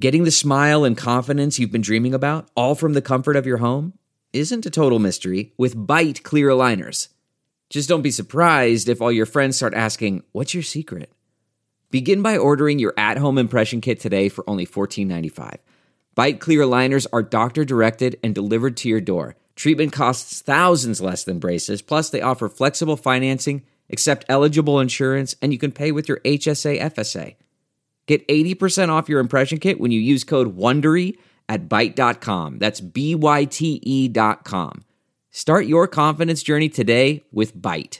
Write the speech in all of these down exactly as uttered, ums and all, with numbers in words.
Getting the smile and confidence you've been dreaming about, all from the comfort of your home, isn't a total mystery with Byte clear aligners. Just don't be surprised if all your friends start asking, "What's your secret?" Begin by ordering your at-home impression kit today for only fourteen ninety-five. Byte clear aligners are doctor-directed and delivered to your door. Treatment costs thousands less than braces, plus they offer flexible financing, accept eligible insurance, and you can pay with your H S A F S A. Get eighty percent off your impression kit when you use code WONDERY at byte dot com. That's B Y T E dot com. Start your confidence journey today with Byte.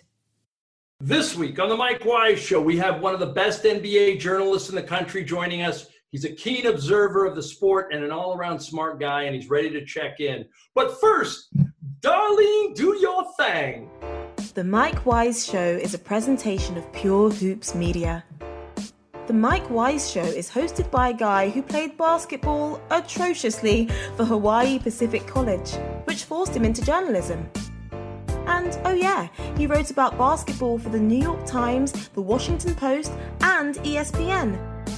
This week on the Mike Wise Show, we have one of the best N B A journalists in the country joining us. He's a keen observer of the sport and an all-around smart guy, and he's ready to check in. But first, Darlene, do your thing. The Mike Wise Show is a presentation of Pure Hoops Media. The Mike Wise Show is hosted by a guy who played basketball atrociously for Hawaii Pacific College, which forced him into journalism. And, oh yeah, he wrote about basketball for the New York Times, the Washington Post, and E S P N.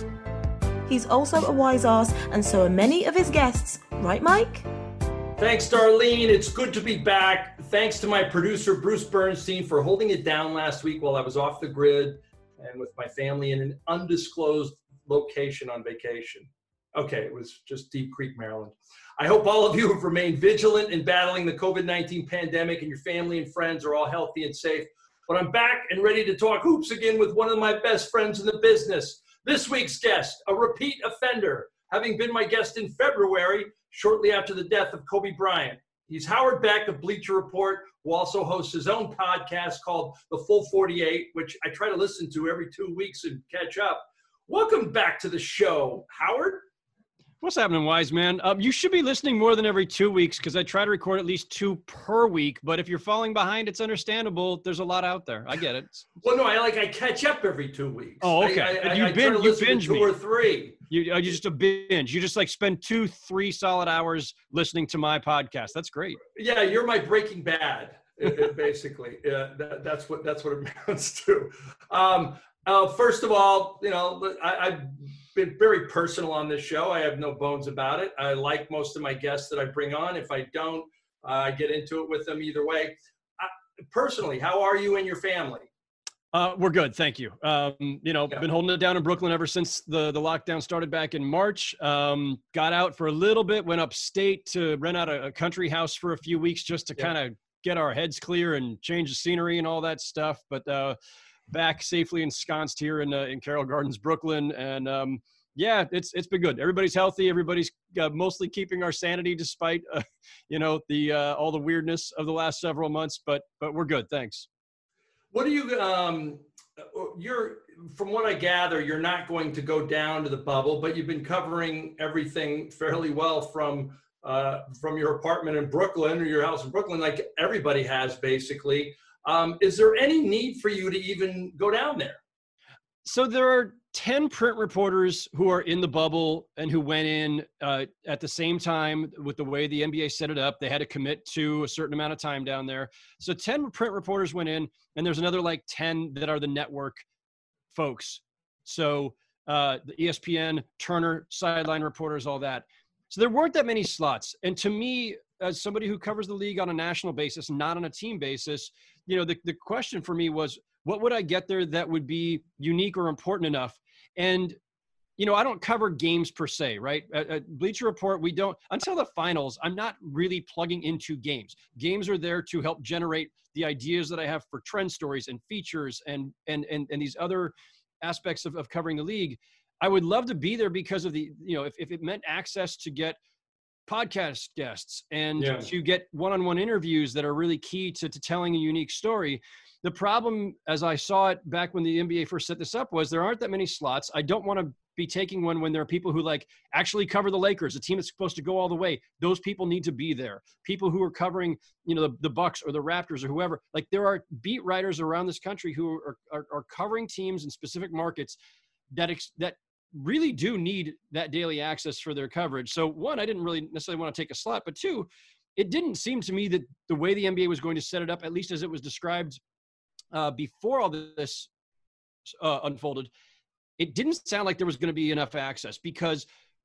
He's also a wise ass, and so are many of his guests. Right, Mike? Thanks, Darlene. It's good to be back. Thanks to my producer, Bruce Bernstein, for holding it down last week while I was off the grid and with my family in an undisclosed location on vacation. Okay, it was just Deep Creek, Maryland. I hope all of you have remained vigilant in battling the covid nineteen pandemic and your family and friends are all healthy and safe. But I'm back and ready to talk hoops again with one of my best friends in the business. This week's guest, a repeat offender, having been my guest in February, shortly after the death of Kobe Bryant. He's Howard Beck of Bleacher Report, who also hosts his own podcast called The Full forty-eight, which I try to listen to every two weeks and catch up. Welcome back to the show, Howard. What's happening, Wise Man? Um, you should be listening more than every two weeks because I try to record at least two per week. But if you're falling behind, it's understandable. There's a lot out there. I get it. Well, no, I like I catch up every two weeks. Oh, okay. I, I, you I, binge, I you binge two me. or three. You are just a binge. You just like spend two, three solid hours listening to my podcast. That's great. Yeah, you're my Breaking Bad, it, it basically. Yeah, that, that's what that's what it amounts to. Um, uh, first of all, you know, I, I've been very personal on this show. I have no bones about it. I like most of my guests that I bring on. If I don't, uh, I get into it with them either way. I, personally, how are you and your family? Uh, we're good. Thank you. Um, you know, Yeah. been holding it down in Brooklyn ever since the, the lockdown started back in March. Um, got out for a little bit, went upstate to rent out a, a country house for a few weeks just to Yeah. kind of get our heads clear and change the scenery and all that stuff. But uh, back safely ensconced here in uh, in Carroll Gardens, Brooklyn. And um, yeah, it's it's been good. Everybody's healthy. Everybody's uh, mostly keeping our sanity despite, uh, you know, the uh, all the weirdness of the last several months. But but we're good. Thanks. What do you, um, you're, from what I gather, you're not going to go down to the bubble, but you've been covering everything fairly well from uh, from your apartment in Brooklyn or your house in Brooklyn, like everybody has basically. Um, is there any need for you to even go down there? So there are ten print reporters who are in the bubble and who went in uh, at the same time with the way the N B A set it up. They had to commit to a certain amount of time down there. So ten print reporters went in, and there's another like ten that are the network folks. So uh, the E S P N, Turner, sideline reporters, all that. So there weren't that many slots. And to me, as somebody who covers the league on a national basis, not on a team basis, you know, the, the question for me was, what would I get there that would be unique or important enough? And, you know, I don't cover games per se, right? At, at Bleacher Report, we don't, until the finals, I'm not really plugging into games. Games are there to help generate the ideas that I have for trend stories and features and and and, and these other aspects of, of covering the league. I would love to be there because of the, you know, if, if it meant access to get podcast guests and Yeah. to get one-on-one interviews that are really key to, to telling a unique story. The problem, as I saw it back when the N B A first set this up, was there aren't that many slots. I don't want to be taking one when there are people who like actually cover the Lakers, a team that's supposed to go all the way. Those people need to be there. People who are covering, you know, the, the Bucks or the Raptors or whoever. Like there are beat writers around this country who are, are, are covering teams in specific markets that ex, that really do need that daily access for their coverage. So one, I didn't really necessarily want to take a slot, but two, it didn't seem to me that the way the N B A was going to set it up, at least as it was described uh, before all this uh, unfolded, it didn't sound like there was going to be enough access because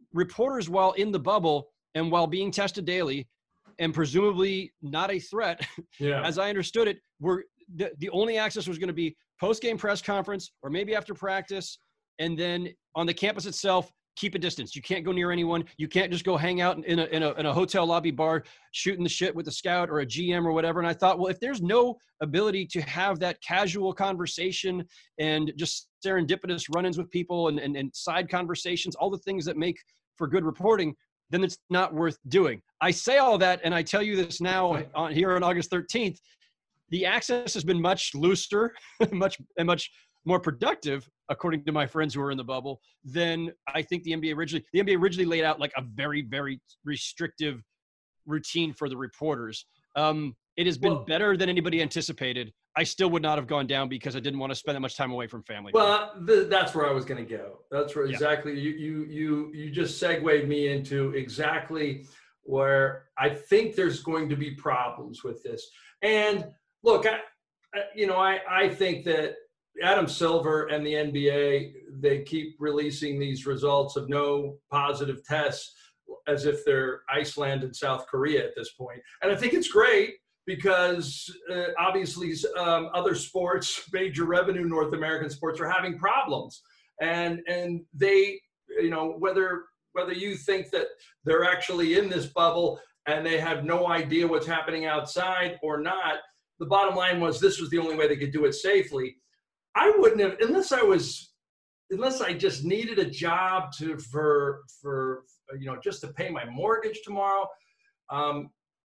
reporters, while in the bubble and while being tested daily and presumably not a threat, yeah. as I understood it, were the, the only access was going to be post-game press conference or maybe after practice. And then on the campus itself, keep a distance. You can't go near anyone. You can't just go hang out in a, in a, in a hotel lobby bar, shooting the shit with a scout or a G M or whatever. And I thought, well, if there's no ability to have that casual conversation and just serendipitous run-ins with people and, and, and side conversations, all the things that make for good reporting, then it's not worth doing. I say all that, and I tell you this now on here on August thirteenth, the access has been much looser, much and much more productive, according to my friends who are in the bubble, than I think the N B A originally, the N B A originally laid out like a very, very restrictive routine for the reporters. Um, it has been well, better than anybody anticipated. I still would not have gone down because I didn't want to spend that much time away from family. Well, th- that's where I was going to go. That's where exactly yeah. you, you, you, you just segued me into exactly where I think there's going to be problems with this. And look, I, I you know, I, I think that Adam Silver and the N B A, they keep releasing these results of no positive tests as if they're Iceland and South Korea at this point. And I think it's great because uh, obviously um, other sports, major revenue North American sports, are having problems. And and they, you know, whether whether you think that they're actually in this bubble and they have no idea what's happening outside or not, the bottom line was this was the only way they could do it safely. I wouldn't have, unless I was, unless I just needed a job to, for, for, you know, just to pay my mortgage tomorrow. Um,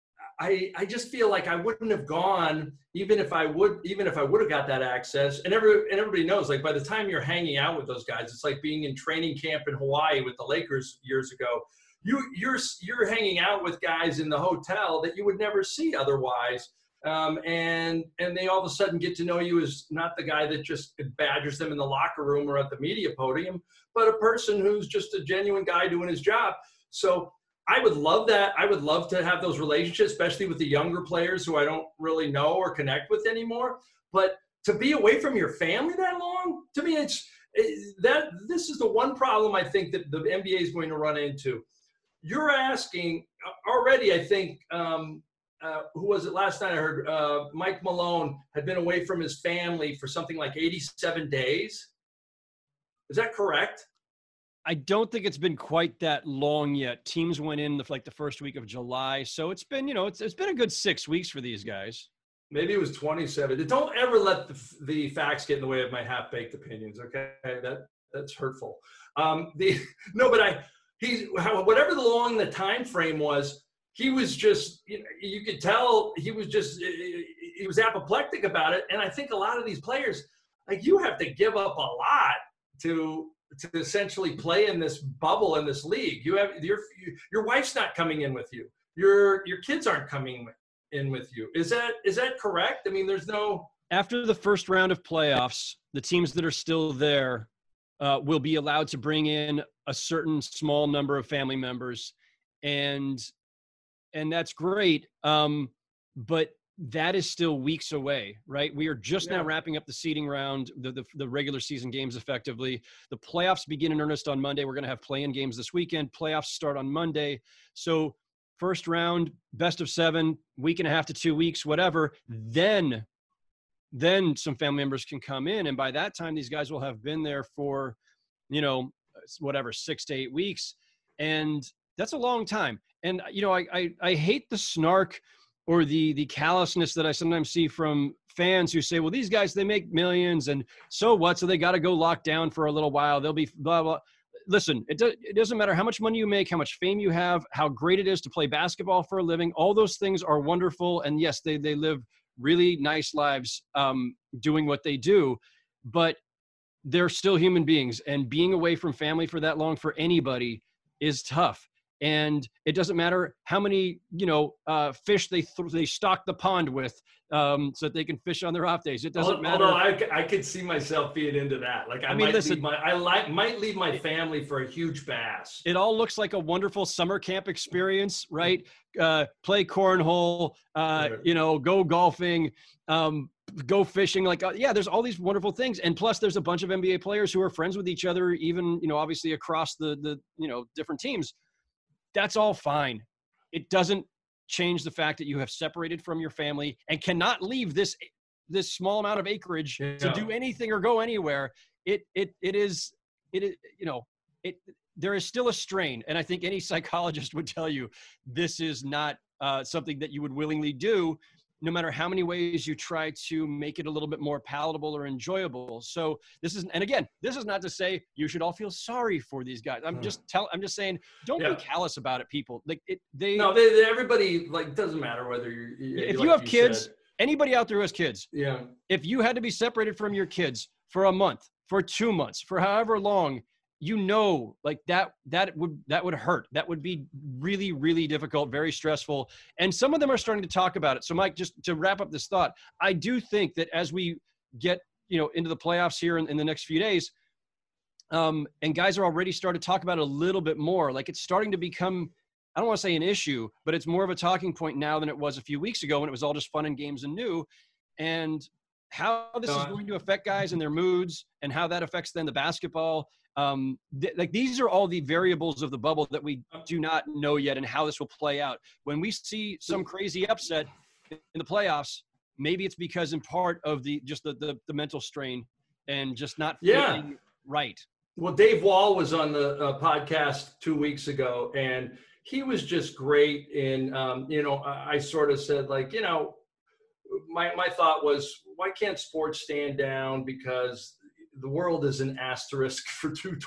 I, I just feel like I wouldn't have gone, even if I would, even if I would have got that access. And every, and everybody knows, like, by the time you're hanging out with those guys, it's like being in training camp in Hawaii with the Lakers years ago. You, you're, you're hanging out with guys in the hotel that you would never see otherwise. Um, and and they all of a sudden get to know you as not the guy that just badgers them in the locker room or at the media podium, but a person who's just a genuine guy doing his job. So I would love that. I would love to have those relationships, especially with the younger players who I don't really know or connect with anymore. But to be away from your family that long, to me, it's it, that this is the one problem I think that the N B A is going to run into. You're asking already, I think, um, Uh, who was it last night? I heard uh, Mike Malone had been away from his family for something like eighty-seven days. Is that correct? I don't think it's been quite that long yet. Teams went in the, like the first week of July. So it's been, you know, it's it's been a good six weeks for these guys. Maybe it was twenty-seven. Don't ever let the, the facts get in the way of my half-baked opinions, okay? That That's hurtful. Um, the No, but I, he's, whatever the long the time frame was, he was just, you know, you could tell he was just, he was apoplectic about it. And I think a lot of these players, like, you have to give up a lot to to essentially play in this bubble in this league. You have your your wife's not coming in with you. Your your kids aren't coming in with you. Is that is that correct? I mean, there's no. After the first round of playoffs, the teams that are still there uh, will be allowed to bring in a certain small number of family members, and. And that's great, um, but that is still weeks away, right? We are just yeah. now wrapping up the seeding round, the, the the regular season games effectively. The playoffs begin in earnest on Monday. We're going to have play-in games this weekend. Playoffs start on Monday. So first round, best of seven, week and a half to two weeks, whatever. Then, then some family members can come in. And by that time, these guys will have been there for, you know, whatever, six to eight weeks. And that's a long time. And, you know, I, I, I hate the snark or the the callousness that I sometimes see from fans who say, well, these guys, they make millions and so what? So they got to go lock down for a little while. They'll be blah, blah. Listen, it, do, it doesn't matter how much money you make, how much fame you have, how great it is to play basketball for a living. All those things are wonderful. And yes, they, they live really nice lives um, doing what they do. But they're still human beings. And being away from family for that long for anybody is tough. And it doesn't matter how many, you know, uh, fish they th- they stock the pond with um, so that they can fish on their off days. It doesn't matter. Although I, I could see myself being into that. Like I, I mean, might listen, leave my, I like, might leave my family for a huge bass. It all looks like a wonderful summer camp experience, right? Uh, play cornhole, uh, you know, go golfing. Um, go fishing. Like, uh, yeah, there's all these wonderful things. And plus there's a bunch of N B A players who are friends with each other, even, you know, obviously across the, the, you know, different teams. That's all fine. It doesn't change the fact that you have separated from your family and cannot leave this, this small amount of acreage yeah. to do anything or go anywhere. It, it, it is, it is, you know, it, there is still a strain. And I think any psychologist would tell you, this is not uh, something that you would willingly do, no matter how many ways you try to make it a little bit more palatable or enjoyable. So this is, and again, this is not to say you should all feel sorry for these guys. I'm just tell, I'm just saying, don't yeah. be callous about it, people. Like it, they, no, they, they, everybody like, doesn't matter whether you're, if like you have you kids, said. Anybody out there who has kids, yeah. if you had to be separated from your kids for a month, for two months, for however long, you know, like that, that would, that would hurt. That would be really, really difficult, very stressful. And some of them are starting to talk about it. So Mike, just to wrap up this thought, I do think that as we get, you know, into the playoffs here in, in the next few days, um, and guys are already starting to talk about it a little bit more, like it's starting to become, I don't want to say an issue, but it's more of a talking point now than it was a few weeks ago when it was all just fun and games and new. And how this is going to affect guys and their moods and how that affects then the basketball. Um, th- like these are all the variables of the bubble that we do not know yet and how this will play out. When we see some crazy upset in the playoffs, maybe it's because in part of the, just the, the, the mental strain and just not feeling yeah. right. Well, Dave Wall was on the uh, podcast two weeks ago and he was just great in, um, you know, I, I sort of said like, you know, my, my thought was, why can't sports stand down? Because the world is an asterisk for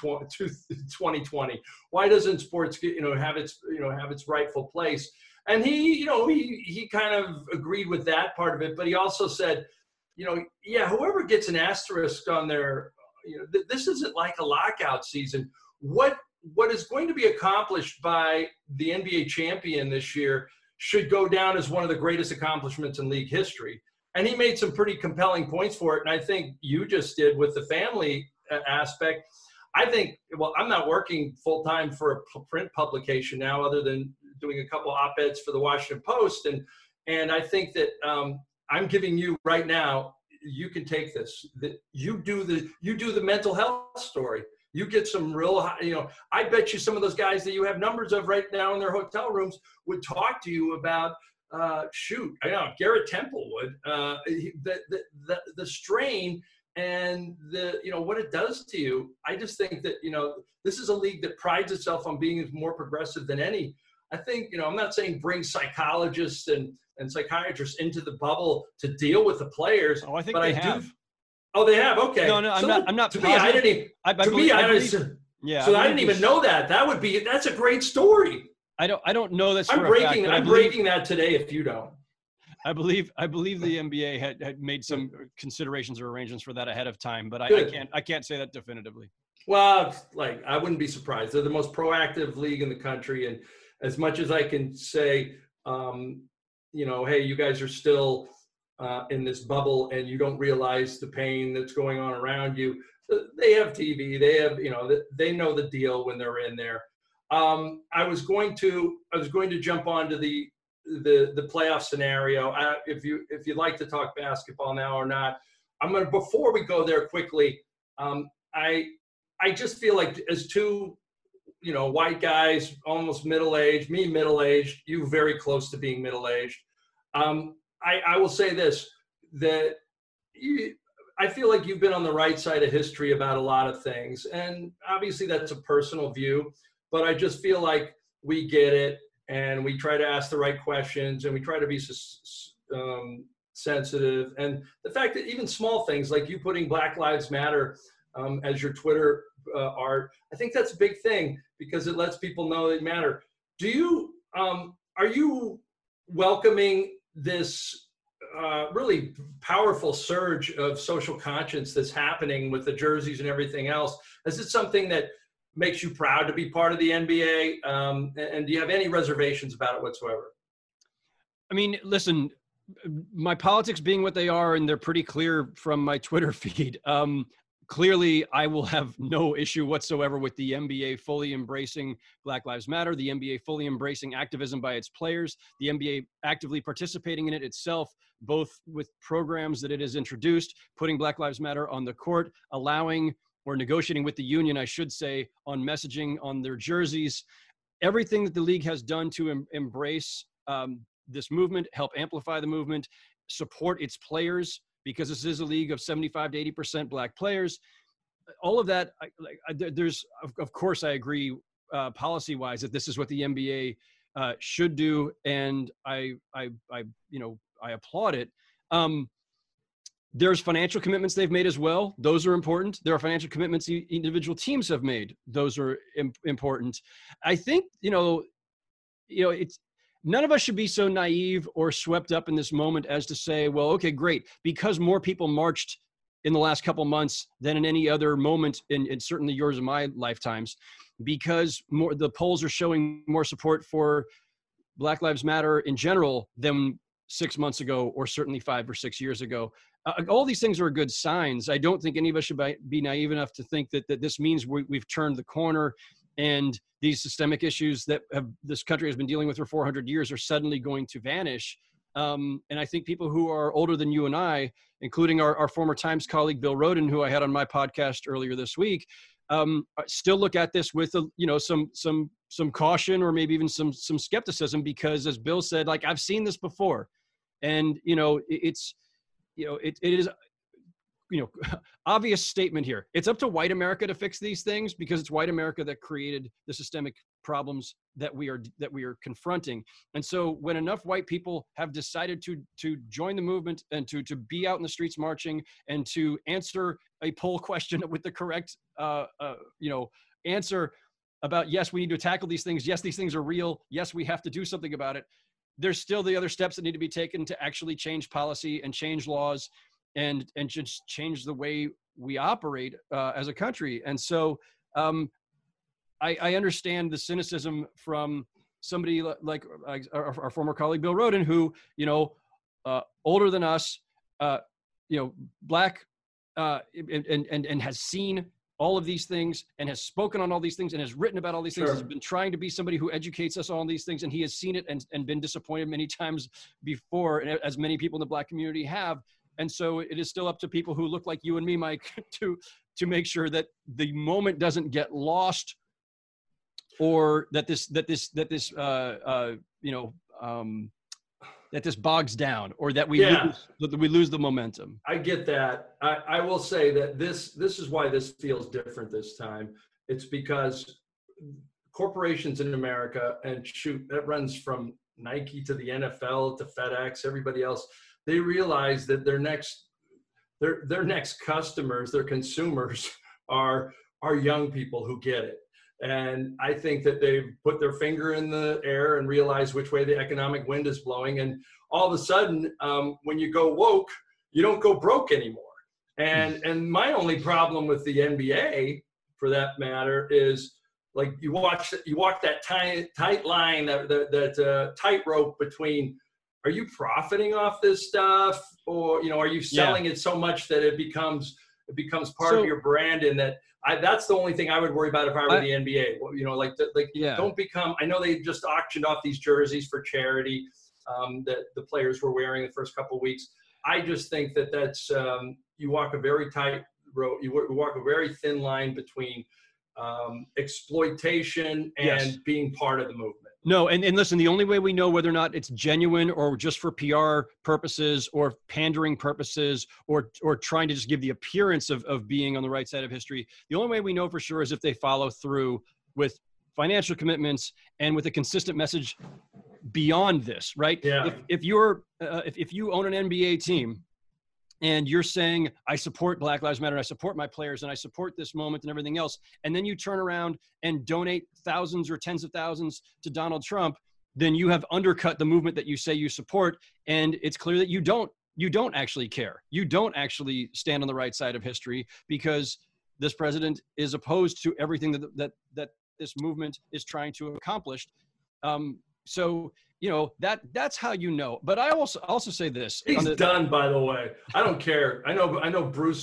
twenty twenty. Why doesn't sports get, you know, have its, you know, have its rightful place? And he, you know, he, he kind of agreed with that part of it, but he also said, you know, yeah, whoever gets an asterisk on their, you know, th- this isn't like a lockout season. What, what is going to be accomplished by the N B A champion this year should go down as one of the greatest accomplishments in league history. And he made some pretty compelling points for it. And I think you just did with the family aspect. I think, well, I'm not working full time for a print publication now, other than doing a couple op-eds for the Washington Post. And, and I think that um, I'm giving you right now, you can take this, that you do the, you do the mental health story. You get some real, you know, I bet you some of those guys that you have numbers of right now in their hotel rooms would talk to you about, uh, shoot, I know Garrett Temple would, uh, the, the, the, the strain and the, you know, what it does to you. I just think that, you know, this is a league that prides itself on being more progressive than any. I think, you know, I'm not saying bring psychologists and, and psychiatrists into the bubble to deal with the players. Oh, I think but they I have. Do, oh, they have? Okay. No, no, I'm so not, I'm not to positive. me, I didn't even, I, I to believe, me, I, I believe, didn't, yeah, so I, I didn't even know that. That would be, that's a great story. I don't, I don't know this I'm for breaking, a fact, I'm believe, breaking that today if you don't. I believe, I believe the N B A had, had made some considerations or arrangements for that ahead of time, but I, I can't, I can't say that definitively. Well, like, I wouldn't be surprised. They're the most proactive league in the country. And as much as I can say, um, you know, hey, you guys are still uh, in this bubble and you don't realize the pain that's going on around you. They have T V. They have, you know, they know the deal when they're in there. Um, I was going to, I was going to jump onto the, the, the playoff scenario. I, if you, if you'd like to talk basketball now or not, I'm going to, before we go there quickly, um, I, I just feel like as two, you know, white guys, almost middle-aged, me middle-aged, you very close to being middle-aged. Um, I, I will say this, that you, I feel like you've been on the right side of history about a lot of things. And obviously that's a personal view, but I just feel like we get it and we try to ask the right questions and we try to be um, sensitive. And the fact that even small things like you putting Black Lives Matter um, as your Twitter uh, art, I think that's a big thing because it lets people know they matter. Do you, um, are you welcoming this uh, really powerful surge of social conscience that's happening with the jerseys and everything else? Is it something that makes you proud to be part of the N B A? Um, and, and do you have any reservations about it whatsoever? I mean, listen, my politics being what they are, and they're pretty clear from my Twitter feed. Um, clearly, I will have no issue whatsoever with the N B A fully embracing Black Lives Matter, the N B A fully embracing activism by its players, the N B A actively participating in it itself, both with programs that it has introduced, putting Black Lives Matter on the court, allowing or negotiating with the union, I should say, on messaging on their jerseys. Everything that the league has done to em- embrace um, this movement, help amplify the movement, support its players, because this is a league of seventy-five to eighty percent Black players. All of that, I, like, I, there's, of, of course, I agree uh, policy-wise that this is what the N B A uh, should do, and I, I, I, you know, I applaud it. Um, there's financial commitments they've made as well. Those are important. There are financial commitments individual teams have made. Those are im- important. I think, you know, you know, it's, none of us should be so naive or swept up in this moment as to say, well, okay, great. Because more people marched in the last couple months than in any other moment in, in certainly yours and my lifetimes, because more the polls are showing more support for Black Lives Matter in general than six months ago, or certainly five or six years ago. Uh, all these things are good signs. I don't think any of us should be naive enough to think that, that this means we, we've turned the corner and these systemic issues that have, this country has been dealing with for four hundred years are suddenly going to vanish. Um, and I think people who are older than you and I, including our, our former Times colleague, Bill Rhoden, who I had on my podcast earlier this week, um, still look at this with, a, you know, some, some, some caution, or maybe even some, some skepticism, because as Bill said, like, I've seen this before. And, you know, it, it's, you know, it, it is, you know, obvious statement here. It's up to white America to fix these things, because it's white America that created the systemic problems that we are, that we are confronting. And so when enough white people have decided to, to join the movement and to, to be out in the streets marching and to answer a poll question with the correct, uh, uh, you know, answer about, yes, we need to tackle these things. Yes, these things are real. Yes, we have to do something about it. There's still the other steps that need to be taken to actually change policy and change laws and, and just change the way we operate uh, as a country. And so um, I, I understand the cynicism from somebody like our, our former colleague, Bill Rhoden, who, you know, uh, older than us, uh, you know, Black, uh, and, and, and has seen all of these things and has spoken on all these things and has written about all these things. Sure. Has been trying to be somebody who educates us on all these things. And he has seen it and, and been disappointed many times before, as many people in the Black community have. And so it is still up to people who look like you and me, Mike, to, to make sure that the moment doesn't get lost, or that this, that this, that this, uh, uh, you know, um, that this bogs down, or that we, yeah. lose, that we lose the momentum. I get that. I, I will say that this, this is why this feels different this time. It's because corporations in America, and shoot, that runs from Nike to the N F L to FedEx, everybody else, they realize that their next, their, their next customers, their consumers are, are young people who get it. And I think that they've put their finger in the air and realized which way the economic wind is blowing. And all of a sudden, um, when you go woke, you don't go broke anymore. And and my only problem with the N B A, for that matter, is like you watch you walk that tight tight line, that that, that uh, tightrope between, are you profiting off this stuff, or you know, are you selling yeah. it so much that it becomes it becomes part so, of your brand, and that I, that's the only thing I would worry about if I were I, the N B A. You know, like, like yeah. don't become, I know they just auctioned off these jerseys for charity um, that the players were wearing the first couple of weeks. I just think that that's, um, you walk a very tight road, you walk a very thin line between um, exploitation and yes. being part of the movement. No, and, and listen, the only way we know whether or not it's genuine or just for P R purposes or pandering purposes or or trying to just give the appearance of, of being on the right side of history, the only way we know for sure is if they follow through with financial commitments and with a consistent message beyond this, right? Yeah. If, if you're uh, if, if you own an N B A team and you're saying, I support Black Lives Matter, I support my players, and I support this moment and everything else, and then you turn around and donate thousands or tens of thousands to Donald Trump, then you have undercut the movement that you say you support, and it's clear that you don't, you don't actually care. You don't actually stand on the right side of history, because this president is opposed to everything that that, that this movement is trying to accomplish. Um, so, you know, that that's how you know. But I also also say this. He's the, done, by the way. I don't care. I know I know Bruce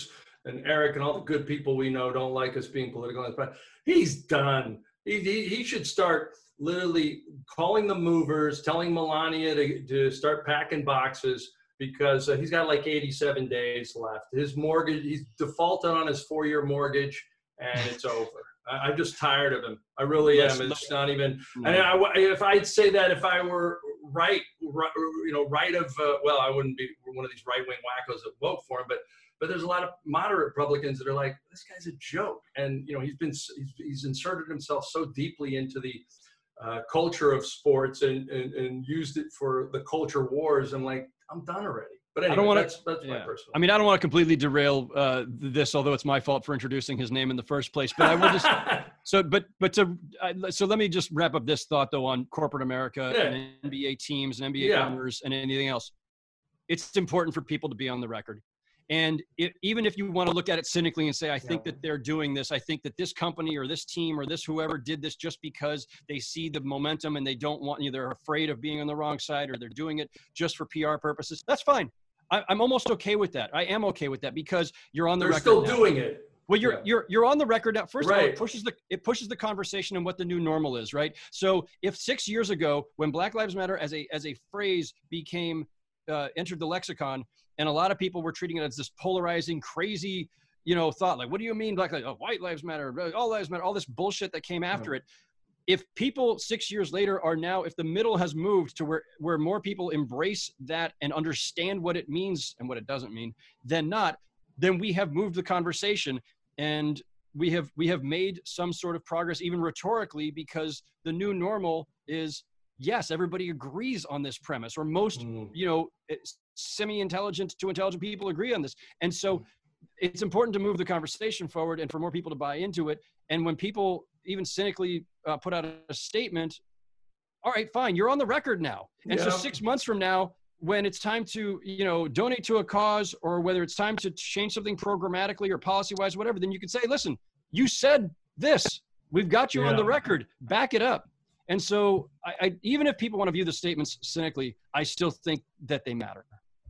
and Eric and all the good people we know don't like us being political, but he's done. He, he, he should start literally calling the movers, telling Melania to, to start packing boxes, because uh, he's got like eighty-seven days left. His mortgage, he's defaulted on his four-year mortgage, and it's over. I, I'm just tired of him. I really am. It's not even. No. And I, if I'd say that if I were right, right you know, right of, uh, well, I wouldn't be one of these right-wing wackos that vote for him, but but there's a lot of moderate Republicans that are like, this guy's a joke, and you know, he's been he's, he's inserted himself so deeply into the uh, culture of sports and, and and used it for the culture wars. I'm like, I'm done already. But anyway, I don't want that's, to, that's yeah. my personal. I mean, I don't want to completely derail uh, this, although it's my fault for introducing his name in the first place. But I will just so, but but to uh, so let me just wrap up this thought though on corporate America yeah. and N B A teams and N B A yeah. owners and anything else. It's important for people to be on the record. And it, even if you want to look at it cynically and say, I think yeah. that they're doing this, I think that this company or this team or this whoever did this just because they see the momentum and they don't want you, they're afraid of being on the wrong side, or they're doing it just for P R purposes. That's fine. I, I'm almost okay with that. I am okay with that because you're on the they're record. They're still now. doing it. Well, you're yeah. you're you're on the record now. First right. of all, it pushes the it pushes the conversation on what the new normal is, right? So if six years ago, when Black Lives Matter as a as a phrase became uh, entered the lexicon, and a lot of people were treating it as this polarizing, crazy, you know, thought like, what do you mean Black Lives? Oh, white lives matter, all lives matter, all this bullshit that came after it. If people six years later are now, if the middle has moved to where, where more people embrace that and understand what it means and what it doesn't mean than not, then we have moved the conversation, and we have, we have made some sort of progress, even rhetorically, because the new normal is, yes, everybody agrees on this premise, or most, mm. you know, semi-intelligent to intelligent people agree on this. And so it's important to move the conversation forward and for more people to buy into it. And when people even cynically uh, put out a statement, all right, fine, you're on the record now. And yeah. so six months from now, when it's time to, you know, donate to a cause, or whether it's time to change something programmatically or policy-wise, whatever, then you can say, listen, you said this, we've got you yeah. on the record, back it up. And so I, I, even if people want to view the statements cynically, I still think that they matter.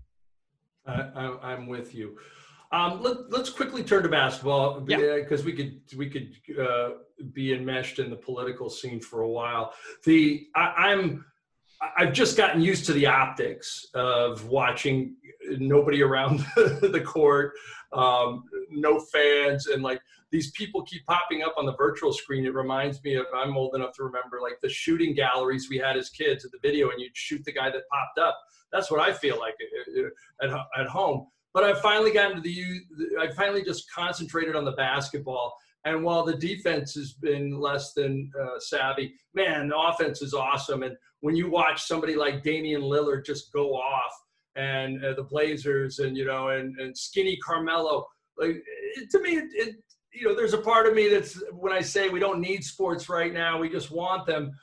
I, I, I'm with you. Um, let, let's quickly turn to basketball, because yeah. we could we could uh, be enmeshed in the political scene for a while. The I, I'm I've just gotten used to the optics of watching nobody around the court, um, no fans, and like these people keep popping up on the virtual screen. It reminds me of, I'm old enough to remember like the shooting galleries we had as kids at the video, and you'd shoot the guy that popped up. That's what I feel like at, at home. But I've finally gotten to the, I finally just concentrated on the basketball. And while the defense has been less than uh, savvy, man, the offense is awesome. And when you watch somebody like Damian Lillard just go off, and uh, the Blazers, and, you know, and, and skinny Carmelo, like it, to me, it, it, you know, there's a part of me that's, when I say we don't need sports right now, we just want them.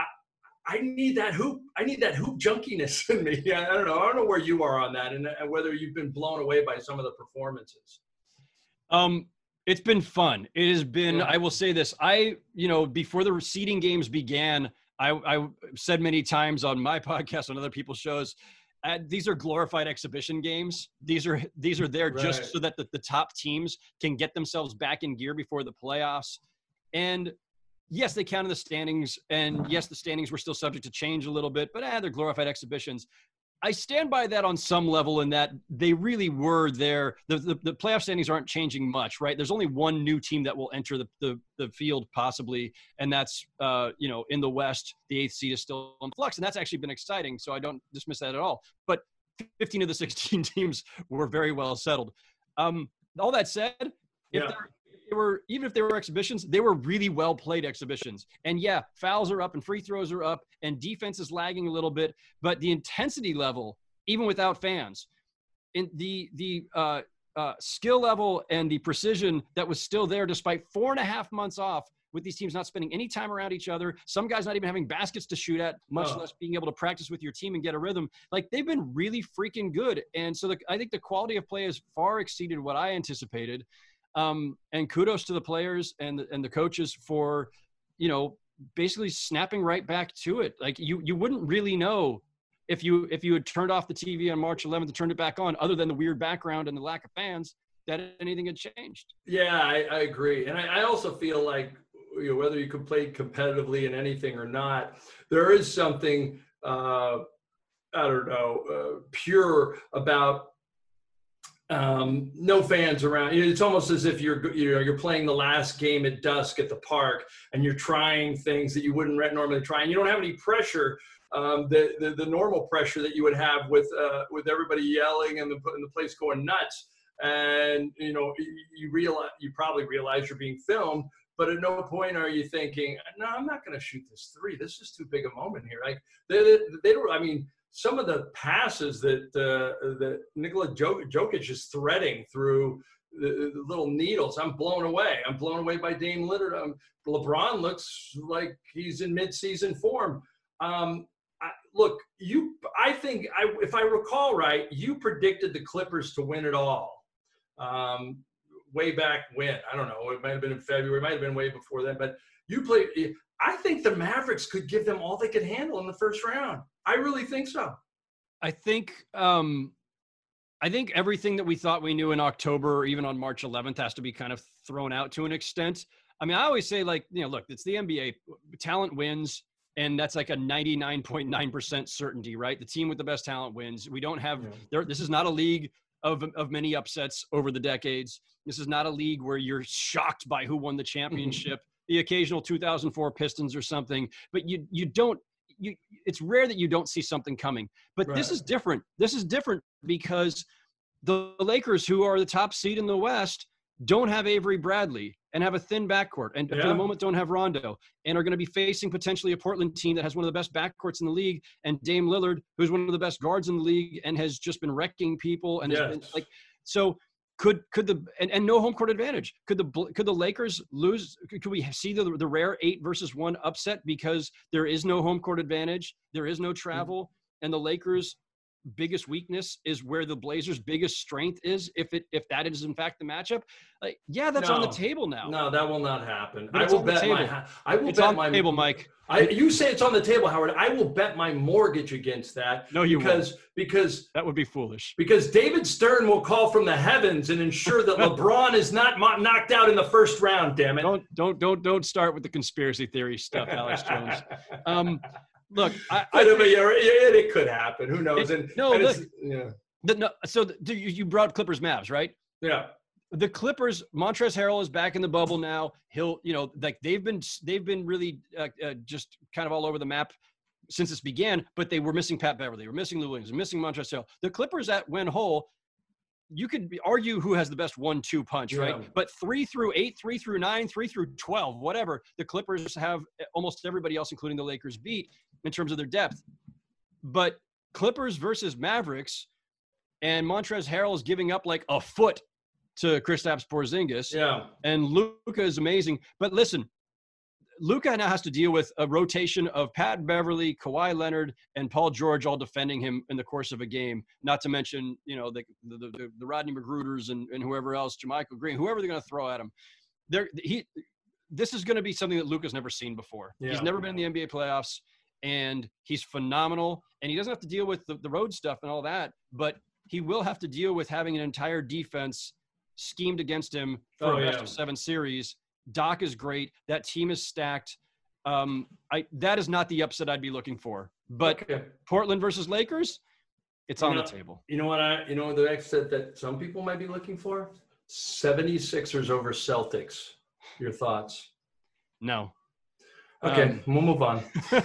I need that hoop. I need that hoop junkiness in me. I don't know. I don't know where you are on that, and whether you've been blown away by some of the performances. Um, it's been fun. It has been, yeah. I will say this. I, you know, before the seeding games began, I, I said many times on my podcast, on other people's shows, uh, these are glorified exhibition games. These are, these are there right. just so that the, the top teams can get themselves back in gear before the playoffs. And yes, they counted the standings, and yes, the standings were still subject to change a little bit, but ah, they're glorified exhibitions. I stand by that on some level, in that they really were there. The, the, the playoff standings aren't changing much, right? There's only one new team that will enter the, the, the field possibly, and that's, uh, you know, in the West, the eighth seed is still in flux, and that's actually been exciting, so I don't dismiss that at all. But fifteen of the sixteen teams were very well settled. Um, all that said, if yeah. they're They were, even if they were exhibitions, they were really well played exhibitions. And yeah, fouls are up and free throws are up and defense is lagging a little bit, but the intensity level, even without fans, in the the uh, uh, skill level and the precision that was still there, despite four and a half months off, with these teams not spending any time around each other, some guys not even having baskets to shoot at, much oh. less being able to practice with your team and get a rhythm. Like, they've been really freaking good. And so the, I think the quality of play has far exceeded what I anticipated. Um, and kudos to the players and the, and the coaches for, you know, basically snapping right back to it. Like, you, you wouldn't really know if you, if you had turned off the T V on March eleventh and turned it back on, other than the weird background and the lack of fans, that anything had changed. Yeah, I, I agree. And I, I also feel like, you know, whether you can play competitively in anything or not, there is something, uh, I don't know, uh, pure about um, no fans around. It's almost as if you're, you know, you're playing the last game at dusk at the park and you're trying things that you wouldn't normally try. And you don't have any pressure, um, the, the, the normal pressure that you would have with, uh, with everybody yelling and the, and the place going nuts. And, you know, you realize, you probably realize you're being filmed, but at no point are you thinking, no, I'm not going to shoot this three. This is too big a moment here. Like they, they, they don't, I mean, some of the passes that uh, that Nikola Jokic is threading through the, the little needles, I'm blown away. I'm blown away by Dame Lillard. Um, LeBron looks like he's in mid-season form. Um, I, look, you. I think, I, if I recall right, you predicted the Clippers to win it all um, way back when. I don't know. It might have been in February. It might have been way before then. But you played. I think the Mavericks could give them all they could handle in the first round. I really think so. I think um, I think everything that we thought we knew in October or even on March eleventh has to be kind of thrown out to an extent. I mean, I always say, like, you know, look, it's the N B A. Talent wins, and that's like a ninety-nine point nine percent certainty, right? The team with the best talent wins. We don't have yeah. there. This is not a league of of many upsets over the decades. This is not a league where you're shocked by who won the championship. The occasional two thousand four Pistons or something, but you you don't. You, it's rare that you don't see something coming, but right. this is different. This is different because the Lakers, who are the top seed in the West, don't have Avery Bradley and have a thin backcourt, and yeah. for the moment don't have Rondo, and are going to be facing potentially a Portland team that has one of the best backcourts in the league, and Dame Lillard, who's one of the best guards in the league and has just been wrecking people, and yes. has been like so. Could could the and, and no home court advantage? Could the could the Lakers lose? Could we see the the rare eight versus one upset because there is no home court advantage, there is no travel, mm-hmm. and the Lakers' biggest weakness is where the Blazers' biggest strength is? If it if that is in fact the matchup, like yeah, that's no, on the table now. No, that will not happen. But I will bet my. I will it's bet on my the table, Mike. I, you say it's on the table, Howard. I will bet my mortgage against that. No, you because won't. because that would be foolish. Because David Stern will call from the heavens and ensure that LeBron is not mo- knocked out in the first round. Damn it! Don't don't don't don't start with the conspiracy theory stuff, Alex Jones. Um, look, I, I, I think, it, it could happen. Who knows? It, and no, and look, yeah. The, no, so the, you brought Clippers Mavs, right? Yeah. The Clippers, Montrezl Harrell is back in the bubble now. He'll, you know, like they've been, they've been really uh, uh, just kind of all over the map since this began. But they were missing Pat Beverly, they were missing Lou Williams, missing Montrezl Harrell. The Clippers at win whole, you could argue who has the best one-two punch, right? Yeah. But three through eight, three through nine, three through twelve, whatever, the Clippers have almost everybody else, including the Lakers, beat in terms of their depth. But Clippers versus Mavericks, and Montrezl Harrell is giving up like a foot to Kristaps Porzingis. Yeah. And Luka is amazing. But listen, Luka now has to deal with a rotation of Pat Beverly, Kawhi Leonard, and Paul George all defending him in the course of a game. Not to mention, you know, the the, the, the Rodney McGruders and, and whoever else, JaMychal Green, whoever they're going to throw at him. They're, he, this is going to be something that Luka's never seen before. Yeah. He's never been in the N B A playoffs, and he's phenomenal. And he doesn't have to deal with the, the road stuff and all that, but he will have to deal with having an entire defense schemed against him for oh, a yeah. best of seven series. Doc is great. That team is stacked. Um, I that is not the upset I'd be looking for. But okay. Portland versus Lakers, it's you on know, the table. You know what I? You know the upset that some people might be looking for? seventy-sixers over Celtics. Your thoughts? No. Okay, um, we'll move on.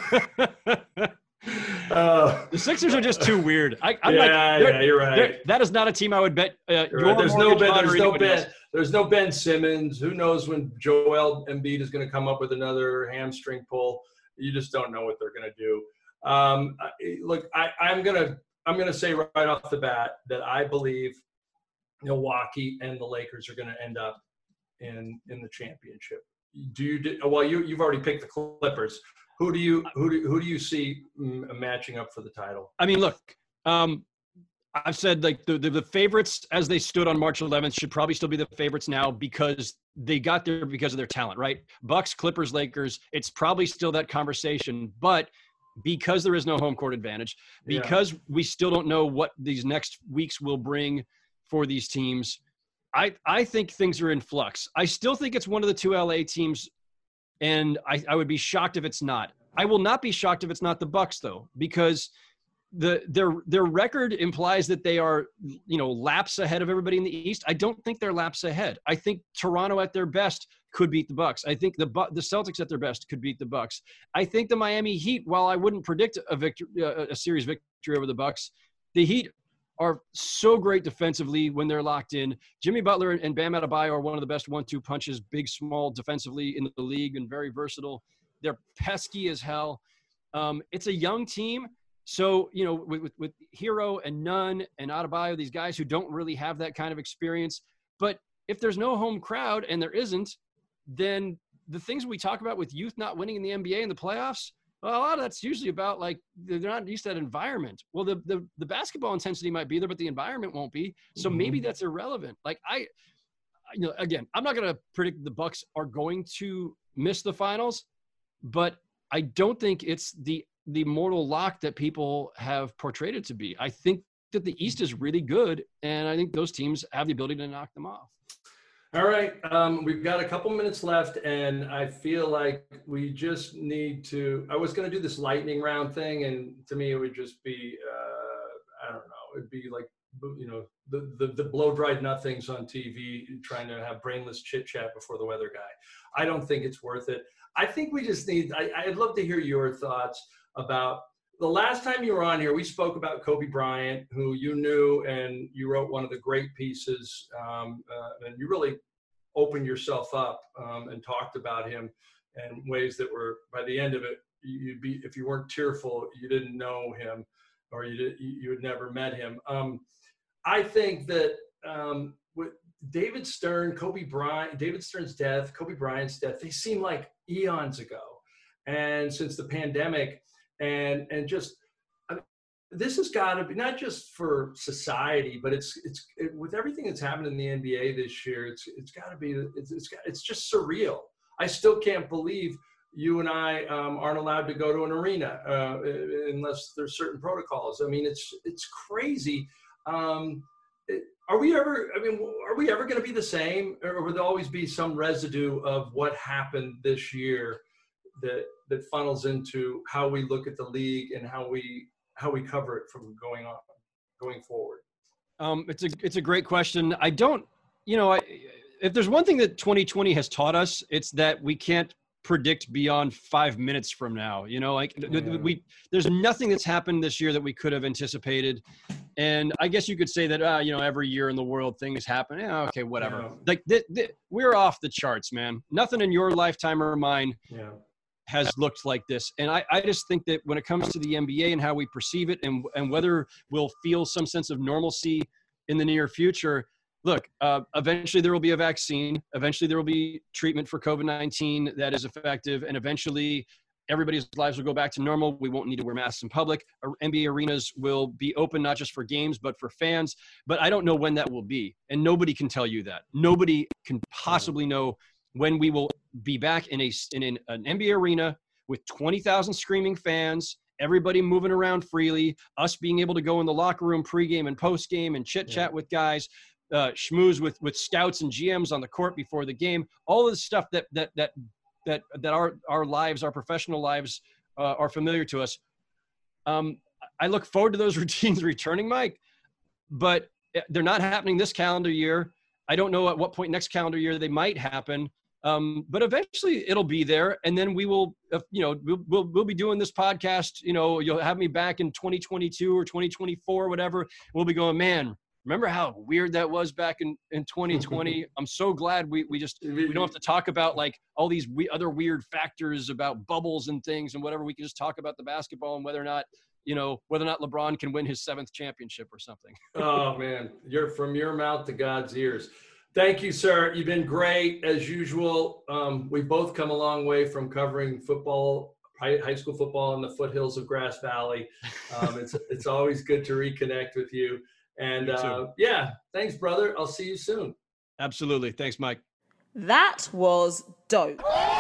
Uh, the Sixers are just too weird. I, I'm yeah, like, yeah, you're right. That is not a team I would bet. Uh, your right. There's no Ben. There's no Ben. Else. There's no Ben Simmons. Who knows when Joel Embiid is going to come up with another hamstring pull? You just don't know what they're going to do. Um, look, I, I'm gonna I'm gonna say right off the bat that I believe Milwaukee and the Lakers are going to end up in in the championship. Do you? Do, well, you you've already picked the Clippers. Who do you who do who do you see matching up for the title? I mean, look, um, I've said like the, the the favorites as they stood on March eleventh should probably still be the favorites now because they got there because of their talent, right? Bucks, Clippers, Lakers. It's probably still that conversation, but because there is no home court advantage, because yeah. we still don't know what these next weeks will bring for these teams, I, I think things are in flux. I still think it's one of the two L A teams, and I, I would be shocked if it's not. I will not be shocked if it's not the Bucks, though, because the their their record implies that they are, you know, laps ahead of everybody in the East. I don't think they're laps ahead. I think Toronto at their best could beat the Bucks. I think the the Celtics at their best could beat the Bucks. I think the Miami Heat, while I wouldn't predict a victory, a series victory over the Bucks, the Heat are so great defensively when they're locked in. Jimmy Butler and Bam Adebayo are one of the best one two punches, big, small, defensively in the league, and very versatile. They're pesky as hell. Um, it's a young team. So, you know, with, with, with Hero and Nunn and Adebayo, these guys who don't really have that kind of experience. But if there's no home crowd, and there isn't, then the things we talk about with youth not winning in the N B A in the playoffs, well, a lot of that's usually about, like, they're not used to that environment. Well, the the, the basketball intensity might be there, but the environment won't be. So mm-hmm. maybe that's irrelevant. Like, I, you know, again, I'm not going to predict the Bucks are going to miss the finals, but I don't think it's the the mortal lock that people have portrayed it to be. I think that the East is really good, and I think those teams have the ability to knock them off. All right. Um, we've got a couple minutes left, and I feel like we just need to – I was going to do this lightning round thing, and to me it would just be uh, – I don't know. It would be like, you know, the, the, the blow-dried nothings on T V trying to have brainless chit-chat before the weather guy. I don't think it's worth it. I think we just need – I'd love to hear your thoughts about the last time you were on here. We spoke about Kobe Bryant, who you knew, and you wrote one of the great pieces, um, uh, and you really opened yourself up um, and talked about him in ways that were, by the end of it, you'd be, if you weren't tearful, you didn't know him, or you did, you had never met him. Um, I think that um, with David Stern, Kobe Bryant, David Stern's death, Kobe Bryant's death, they seem like eons ago. And since the pandemic, and and just I mean, this has got to be not just for society, but it's it's it, with everything that's happened in the N B A this year. It's it's got to be it's it's, got, it's just surreal. I still can't believe you and I um, aren't allowed to go to an arena uh, unless there's certain protocols. I mean, it's it's crazy. Um, it, are we ever? I mean, are we ever going to be the same, or will there always be some residue of what happened this year that that funnels into how we look at the league and how we how we cover it from going on going forward? Um, it's a it's a great question. I don't, you know, I, if there's one thing that twenty twenty has taught us, it's that we can't predict beyond five minutes from now. You know, like yeah. we there's nothing that's happened this year that we could have anticipated. And I guess you could say that, uh, you know, every year in the world things happen. Yeah, okay, whatever. Yeah. Like th- th- we're off the charts, man. Nothing in your lifetime or mine yeah. has looked like this. And I, I just think that when it comes to the N B A and how we perceive it, and and whether we'll feel some sense of normalcy in the near future, look, uh, eventually there will be a vaccine. Eventually there will be treatment for COVID nineteen that is effective. And eventually everybody's lives will go back to normal. We won't need to wear masks in public. N B A arenas will be open, not just for games, but for fans. But I don't know when that will be. And nobody can tell you that. Nobody can possibly know when we will be back in a in an, an N B A arena with twenty thousand screaming fans, everybody moving around freely, us being able to go in the locker room pregame and postgame and chit-chat yeah. with guys, uh, schmooze with, with scouts and G Ms on the court before the game, all of the stuff that that that that that our, our lives, our professional lives uh, are familiar to us. Um, I look forward to those routines returning, Mike, but they're not happening this calendar year. I don't know at what point next calendar year they might happen. Um, but eventually it'll be there. And then we will, uh, you know, we'll, we'll, we'll be doing this podcast, you know, you'll have me back in twenty twenty-two or twenty twenty-four or whatever. We'll be going, man, remember how weird that was back in, in twenty twenty? I'm so glad we, we just, we don't have to talk about like all these we, other weird factors about bubbles and things and whatever. We can just talk about the basketball and whether or not, you know, whether or not LeBron can win his seventh championship or something. Oh man, you're from your mouth to God's ears. Thank you, sir. You've been great as usual. Um, we've both come a long way from covering football, high, high school football in the foothills of Grass Valley. Um, it's it's always good to reconnect with you. And uh, yeah, thanks, brother. I'll see you soon. Absolutely. Thanks, Mike. That was dope.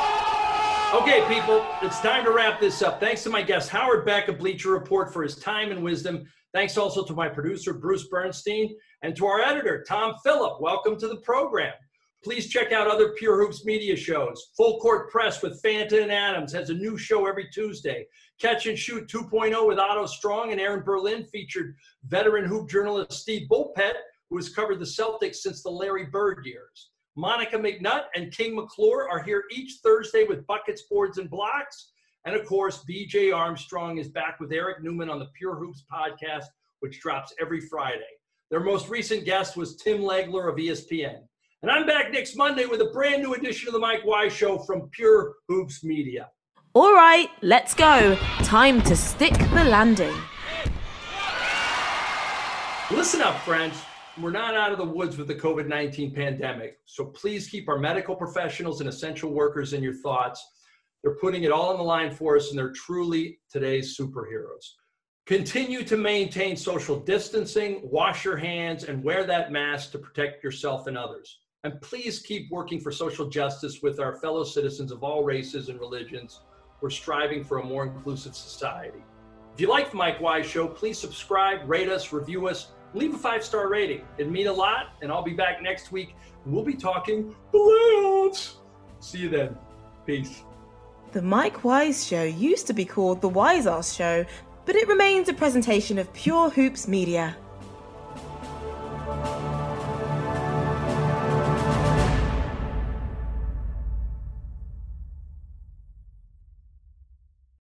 Okay, people, it's time to wrap this up. Thanks to my guest, Howard Beck of Bleacher Report, for his time and wisdom. Thanks also to my producer, Bruce Bernstein, and to our editor, Tom Phillip. Welcome to the program. Please check out other Pure Hoops media shows. Full Court Press with Fanta and Adams has a new show every Tuesday. Catch and Shoot two point oh with Otto Strong and Aaron Berlin featured veteran hoop journalist Steve Bulpett, who has covered the Celtics since the Larry Bird years. Monica McNutt and King McClure are here each Thursday with Buckets, Boards, and Blocks. And of course, B J Armstrong is back with Eric Newman on the Pure Hoops podcast, which drops every Friday. Their most recent guest was Tim Legler of E S P N. And I'm back next Monday with a brand new edition of the Mike Wise Show from Pure Hoops Media. All right, let's go. Time to stick the landing. Listen up, friends. We're not out of the woods with the covid nineteen pandemic, so please keep our medical professionals and essential workers in your thoughts. They're putting it all on the line for us, and they're truly today's superheroes. Continue to maintain social distancing, wash your hands, and wear that mask to protect yourself and others. And please keep working for social justice with our fellow citizens of all races and religions. We're striving for a more inclusive society. If you like the Mike Wise Show, please subscribe, rate us, review us, leave a five-star rating. It'd mean a lot, and I'll be back next week. We'll be talking playoffs. See you then. Peace. The Mike Wise Show used to be called The Wise Ass Show, but it remains a presentation of Pure Hoops Media.